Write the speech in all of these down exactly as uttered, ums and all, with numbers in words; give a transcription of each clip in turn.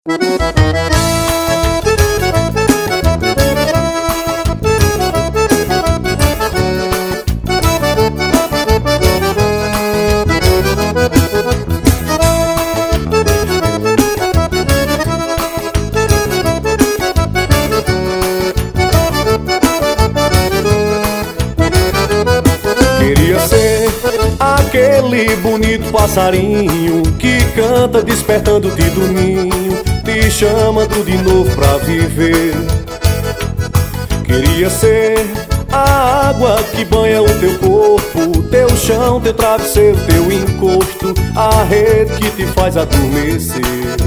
Queria ser aquele bonito passarinho que canta despertando-te do ninho, te chamando de novo pra viver. Queria ser a água que banha o teu corpo, teu chão, teu travesseiro, teu encosto, a rede que te faz adormecer.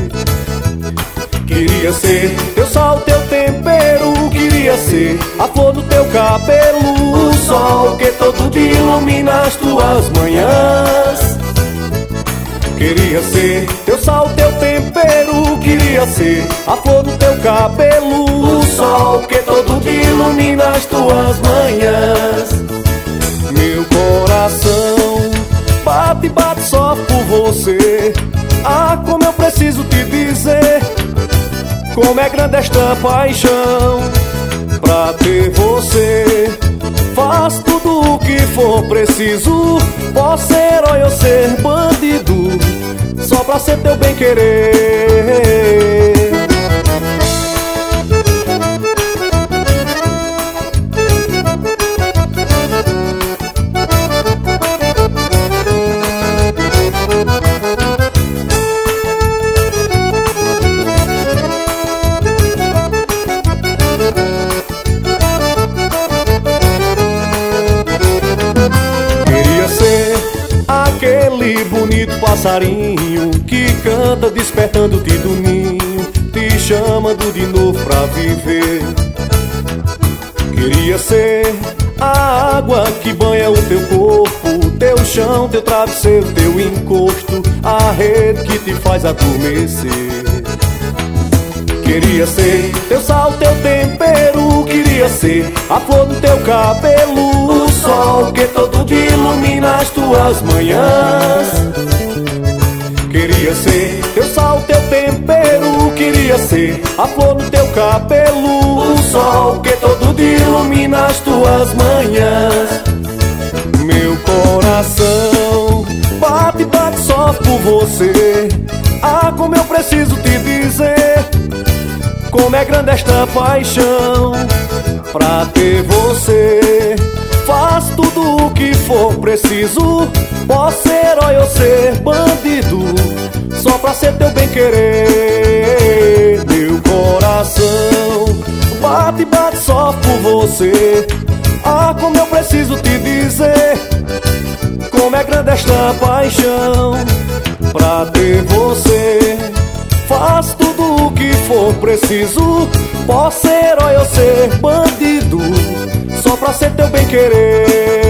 Queria ser teu sal, teu tempero, queria ser a flor do teu cabelo, o sol que todo dia ilumina as tuas manhãs. Queria ser teu sal, teu tempero, queria ser a flor do teu cabelo, o sol que todo dia ilumina as tuas manhãs. Meu coração bate, bate só por você. Ah, como eu preciso te dizer como é grande esta paixão. Pra ter você faço tudo o que for preciso. Posso ser herói ou ser bandido, só pra ser teu bem querer. Aquele bonito passarinho que canta despertando-te do ninho, te chamando de novo pra viver. Queria ser a água que banha o teu corpo, teu chão, teu travesseiro, teu encosto, a rede que te faz adormecer. Queria ser teu sal, teu tempero, queria ser a flor do teu cabelo, o sol que todo dia ilumina as tuas manhãs. Queria ser teu sal, teu tempero, queria ser a flor do teu cabelo, o sol que todo dia ilumina as tuas manhãs. Meu coração bate, bate só por você. Ah, como eu preciso te dizer como é grande esta paixão. Pra ter você faço tudo o que for preciso. Posso ser herói ou ser bandido, só pra ser teu bem querer. Meu coração bate, bate só por você. Ah, como eu preciso te dizer como é grande esta paixão. Pra ter você faço tudo o que for preciso. Posso ser herói ou ser bandido, só pra ser teu bem querer.